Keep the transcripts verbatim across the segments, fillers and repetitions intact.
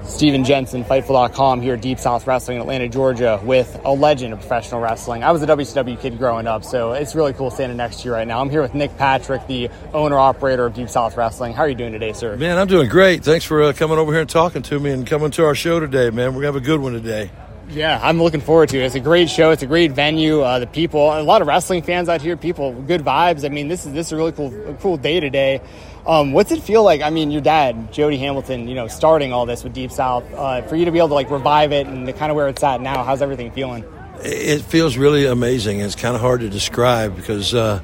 Steven Jensen, Fightful dot com, here at Deep South Wrestling in Atlanta, Georgia, with a legend of professional wrestling. I was a W C W kid growing up, so it's really cool standing next to you right now. I'm here with Nick Patrick, the owner-operator of Deep South Wrestling. How are you doing today, sir? Man, I'm doing great. Thanks for uh, coming over here and talking to me and coming to our show today, man. We're going to have a good one today. Yeah, I'm looking forward to it. It's a great show. It's a great venue. Uh, the people, a lot of wrestling fans out here, people, good vibes. I mean, this is this is a really cool a cool day today. Um, what's it feel like? I mean, your dad, Jody Hamilton, you know, starting all this with Deep South, uh, for you to be able to like revive it and kind of where it's at now. How's everything feeling? It feels really amazing. It's kind of hard to describe because uh,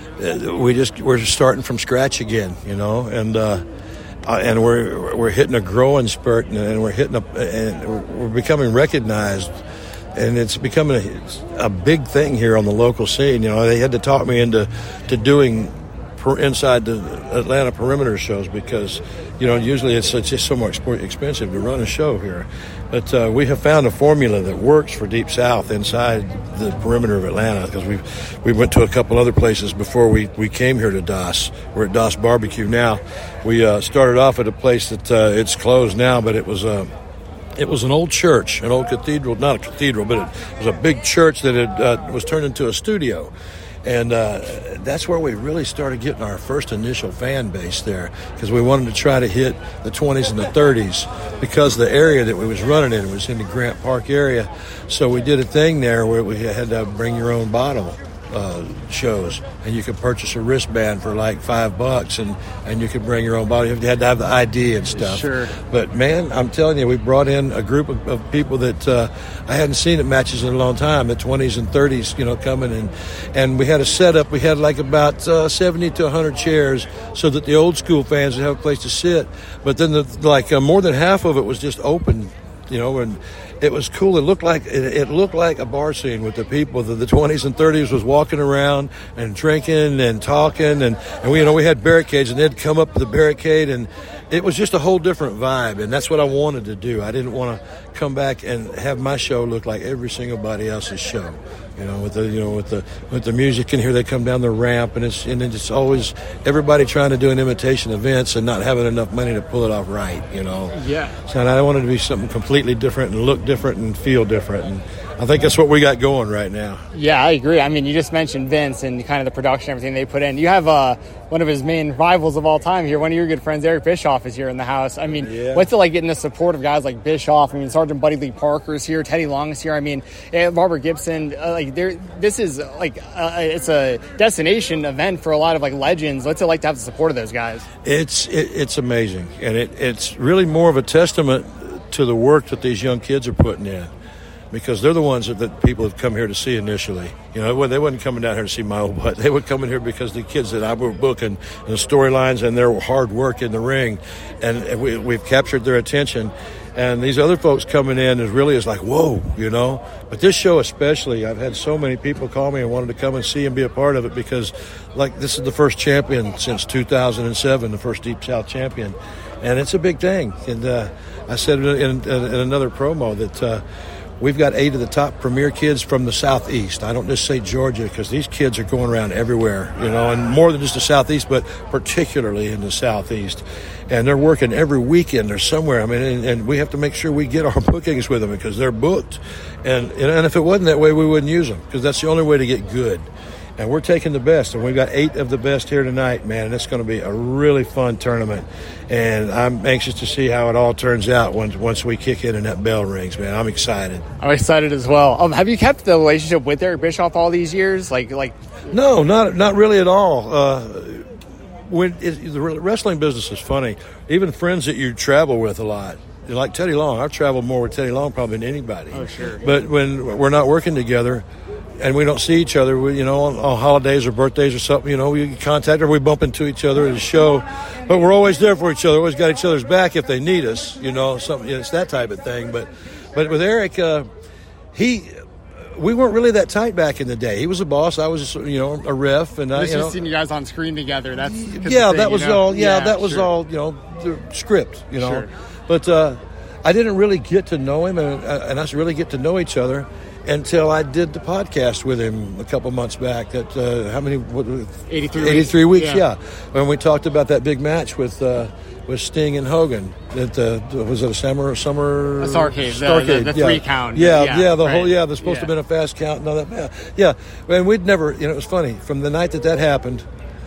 we just we're starting from scratch again, you know, and uh, and we're we're hitting a growing spurt and we're hitting a and we're becoming recognized. And it's becoming a, a big thing here on the local scene. You know, they had to talk me into to doing per, inside the Atlanta perimeter shows because, you know, usually it's, it's just so much more expensive to run a show here. But uh, we have found a formula that works for Deep South inside the perimeter of Atlanta because we we went to a couple other places before we, we came here to DOS. We're at DOS Barbecue now. We uh, started off at a place that uh, it's closed now, but it was a... Uh, It was an old church, an old cathedral, not a cathedral, but it was a big church that had, uh, was turned into a studio. And uh, that's where we really started getting our first initial fan base there because we wanted to try to hit the twenties and the thirties because the area that we was running in was in the Grant Park area. So we did a thing there where we had to bring your own bottle. Uh, shows, and you could purchase a wristband for like five bucks, and, and you could bring your own bottle. You had to have the I D and stuff. Sure. But man, I'm telling you, we brought in a group of, of people that uh, I hadn't seen at matches in a long time. The twenties and thirties, you know, coming in, and we had a setup. We had like about uh, seventy to a hundred chairs, so that the old school fans would have a place to sit. But then, the, like uh, more than half of it was just open, you know, and. It was cool. It looked like it, it looked like a bar scene with the people. The, the twenties and thirties was walking around and drinking and talking, and, and we you know we had barricades, and they'd come up to the barricade, and it was just a whole different vibe. And that's what I wanted to do. I didn't want to come back and have my show look like every single body else's show. You know, with the you know with the with the music in here, they come down the ramp, and it's and it's always everybody trying to do an imitation of Vince and not having enough money to pull it off right. You know. Yeah. So I wanted to be something completely different and look different and feel different, and I think that's what we got going right now. Yeah, I agree. I mean, you just mentioned Vince and kind of the production, everything they put in. You have uh, one of his main rivals of all time here. One of your good friends, Eric Bischoff, is here in the house. I mean, yeah. What's it like getting the support of guys like Bischoff? I mean, Sergeant Buddy Lee Parker is here, Teddy Long is here. I mean, Robert Gibson. Uh, like, there, this is like uh, it's a destination event for a lot of like legends. What's it like to have the support of those guys? It's it, it's amazing, and it, it's really more of a testament to the work that these young kids are putting in. Because they're the ones that, that people have come here to see initially. You know, they wasn't coming down here to see my old butt. They were coming here because the kids that I were booking, and the storylines and their hard work in the ring, and we, we've captured their attention. And these other folks coming in is really is like, whoa, you know. But this show especially, I've had so many people call me and wanted to come and see and be a part of it because, like, this is the first champion since two thousand seven, the first Deep South champion. And it's a big thing. And uh, I said in, in, in another promo that uh, we've got eight of the top premier kids from the Southeast. I don't just say Georgia because these kids are going around everywhere, you know, and more than just the Southeast, but particularly in the Southeast. And they're working every weekend or somewhere. I mean, and, and we have to make sure we get our bookings with them because they're booked. And, and if it wasn't that way, we wouldn't use them because that's the only way to get good. And we're taking the best, and we've got eight of the best here tonight, man, and it's going to be a really fun tournament. And I'm anxious to see how it all turns out once once we kick in and that bell rings, man. I'm excited. I'm excited as well. Um, have you kept the relationship with Eric Bischoff all these years? Like, like No, not not really at all. Uh, when it, the wrestling business is funny. Even friends that you travel with a lot, like Teddy Long. I've traveled more with Teddy Long probably than anybody. Oh, sure. But when we're not working together, and we don't see each other, we, you know, on, on holidays or birthdays or something, you know, we contact or we bump into each other at a show. But we're always there for each other, always got each other's back if they need us, you know, something. It's that type of thing. But but with Eric, uh, he, we weren't really that tight back in the day. He was a boss. I was, you know, a ref. And I, It's you just know, seeing you guys on screen together. That's yeah, thing, that was you know? all. Yeah, yeah that was sure. all, you know, the script, you know. Sure. But uh, I didn't really get to know him, and, and us really get to know each other until I did the podcast with him a couple months back. That uh, how many? What, eighty-three. eighty-three weeks. Yeah. yeah. When we talked about that big match with uh, with Sting and Hogan. That uh, was it a summer summer a Starcade, Starcade, the, the, the yeah. three count. Yeah, yeah, yeah. The right. whole yeah. There's supposed yeah. to have been a fast count and all that. Yeah, yeah. And we'd never. You know, it was funny from the night that that happened.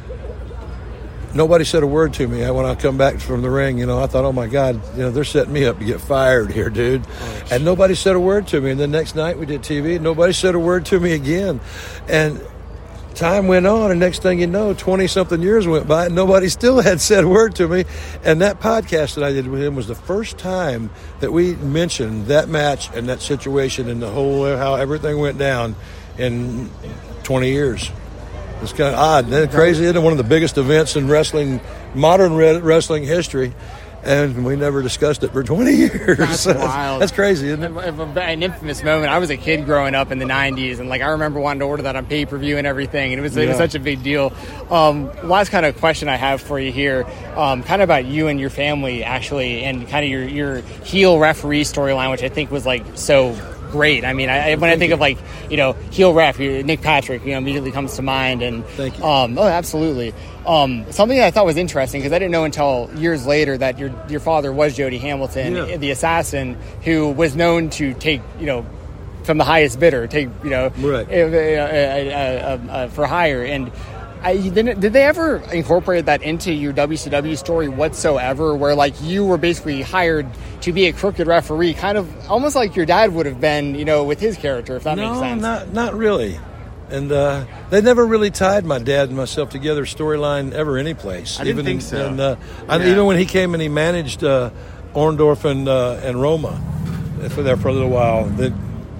Nobody said a word to me when I come back from the ring. You know, I thought, oh, my God, you know, they're setting me up to get fired here, dude. Oh, and nobody said a word to me. And the next night we did T V, nobody said a word to me again. And time went on, and next thing you know, twenty-something years went by, and nobody still had said a word to me. And that podcast that I did with him was the first time that we mentioned that match and that situation and the whole, how everything went down in twenty years. It's kind of odd. Isn't it crazy? Isn't it one of the biggest events in wrestling, modern wrestling history? And we never discussed it for twenty years. That's wild. That's crazy, isn't it? An infamous moment. I was a kid growing up in the nineties, and like I remember wanting to order that on pay-per-view and everything, and it was, yeah. it was such a big deal. Um, last kind of question I have for you here, um, kind of about you and your family, actually, and kind of your, your heel referee storyline, which I think was like so great. I mean, I, when I think of like, you know, heel ref, Nick Patrick, you know, immediately comes to mind. And thank you. Um, oh, absolutely. Um, something that I thought was interesting, because I didn't know until years later that your your father was Jody Hamilton, yeah. the assassin, who was known to take, you know, from the highest bidder, take, you know, right. uh, uh, uh, uh, for hire. And I, did they ever incorporate that into your W C W story whatsoever, where like you were basically hired to be a crooked referee, kind of almost like your dad would have been, you know, with his character, if that no, makes sense? No, not, not really. And uh, they never really tied my dad and myself together storyline ever any place. I didn't even think in, so. And, uh, yeah. I, even when he came and he managed uh, Orndorff and, uh, and Roma for there for a little while, they,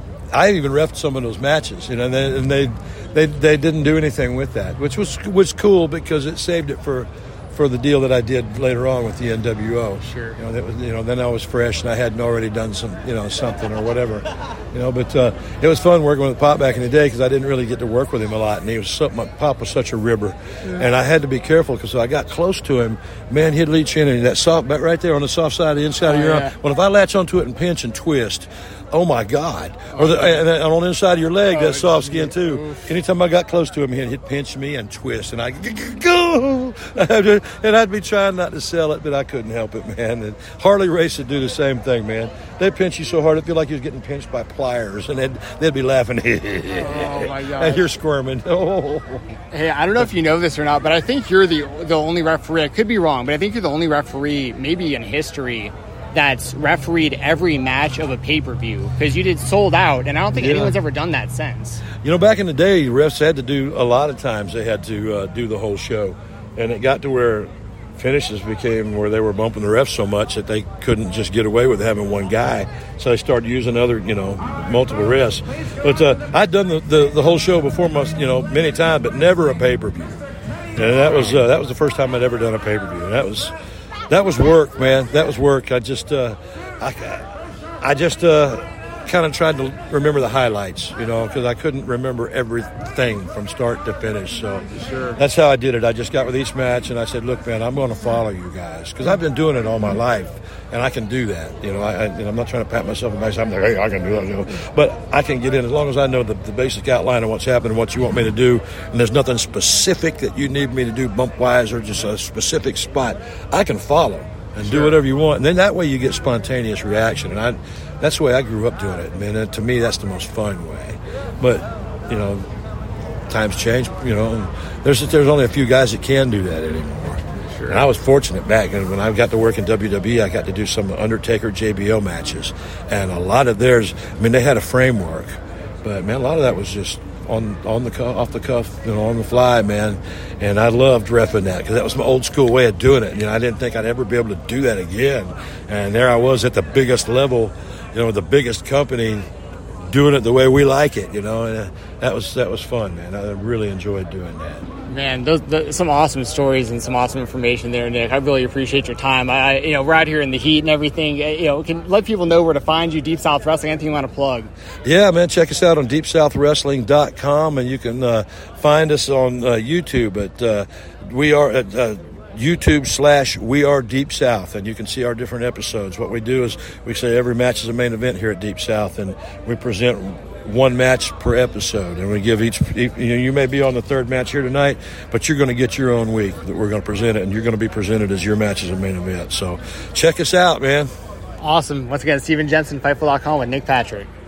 I even refed some of those matches, you know, and they, and they they they didn't do anything with that, which was was cool because it saved it for, for the deal that I did later on with the N W O. Sure. You know, that was, you know, then I was fresh and I hadn't already done some, you know, something or whatever, you know. But uh, it was fun working with Pop back in the day because I didn't really get to work with him a lot, and he was something. My Pop was such a ribber, yeah. and I had to be careful because I got close to him. Man, he'd reach in and that soft, right there on the soft side, the inside oh, of your yeah. arm. Well, if I latch onto it and pinch and twist. Oh, my God. Or the, and on the inside of your leg, oh, that soft skin, too. Anytime I got close to him, he'd pinch me and twist. And I'd go. And I'd be trying not to sell it, but I couldn't help it, man. And Harley Race would do the same thing, man. They'd pinch you so hard, it'd feel like you was getting pinched by pliers. And they'd, they'd be laughing. Oh, my God. And you're squirming. Oh. Hey, I don't know if you know this or not, but I think you're the the only referee. I could be wrong, but I think you're the only referee, maybe in history, that's refereed every match of a pay-per-view, because you did Sold Out, and I don't think yeah. anyone's ever done that since. You know, back in the day, refs had to do, a lot of times they had to uh, do the whole show, and it got to where finishes became where they were bumping the refs so much that they couldn't just get away with having one guy, so they started using other, you know, multiple refs. But uh, I'd done the, the, the whole show before, most, you know, many times, but never a pay-per-view, and that was uh, that was the first time I'd ever done a pay-per-view, and that was... That was work, man. That was work. I just, uh, I, I just uh, kind of tried to remember the highlights, you know, because I couldn't remember everything from start to finish. So sure. That's how I did it. I just got with each match and I said, "Look, man, I'm going to follow you guys because I've been doing it all my life, and I can do that." You know, I, I, and I'm not trying to pat myself on the back. I'm like, "Hey, I can do it," you know. But I can get in as long as I know the, the basic outline of what's happening, what you want me to do, and there's nothing specific that you need me to do bump wise or just a specific spot. I can follow and sure. do whatever you want, and then that way you get spontaneous reaction. And I, that's the way I grew up doing it, man. And to me, that's the most fun way. But you know, times change. You know, there's there's only a few guys that can do that anymore. Sure. And I was fortunate back, and when I got to work in W W E, I got to do some Undertaker J B O matches, and a lot of theirs. I mean, they had a framework, but man, a lot of that was just on on the cuff, off the cuff, you know, on the fly, man. And I loved reffing that because that was my old school way of doing it. You know, I didn't think I'd ever be able to do that again. And there I was at the biggest level, you know, the biggest company, doing it the way we like it. You know, and that was that was fun, man. I really enjoyed doing that. Man, those, those some awesome stories and some awesome information there, Nick. I really appreciate your time. I, you know, we're out here in the heat and everything. You know, can let people know where to find you. Deep South Wrestling. Anything you want to plug? Yeah, man. Check us out on deep south wrestling dot com, and you can uh, find us on uh, YouTube. At uh, we are at uh, YouTube slash We Are Deep South, and you can see our different episodes. What we do is we say every match is a main event here at Deep South, and we present one match per episode, and we give each, you know, you may be on the third match here tonight, but you're going to get your own week that we're going to present it, and you're going to be presented as your match as a main event. So check us out, man. Awesome. Once again, Steven Jensen, Fightful dot com with Nick Patrick.